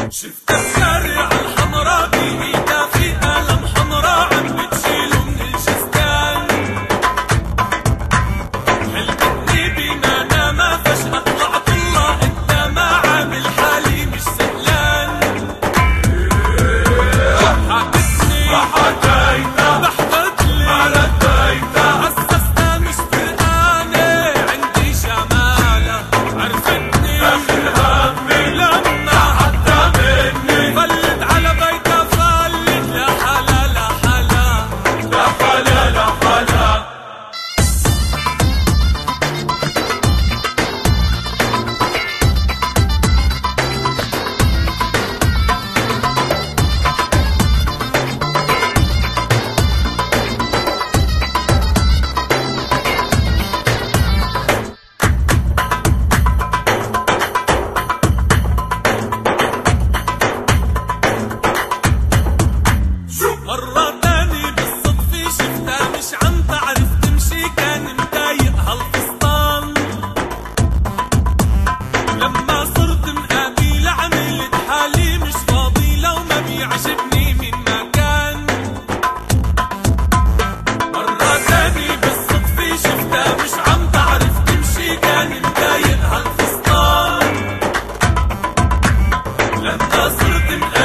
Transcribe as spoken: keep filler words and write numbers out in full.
شفت الشارع الحمراء بإيدها في قلم حمراء عم بتشيله من الجزدان. حلمتني بما ما فجأة طلعت الله قدامها عامل حالي مش سهلان. حكتني حكيتها ضحكت لي على الدايتا حسستها مش فرقانة عندي جمالها عرفتني آخر همي لما حتى مني فلت على بيتها فلت لا حلا لا حلا لا حلا لا حلا. مرة تاني بالصدفة شفتها مش عم تعرف تمشي كان مضايق هالفستان. لما صرت مقابلة عملت حالي مش فاضيلة وما بيعجبني مين ما كان. مرة تاني بالصدفة شفتها مش عم تعرف تمشي كان مضايق هالفستان. لما صرت مقابلة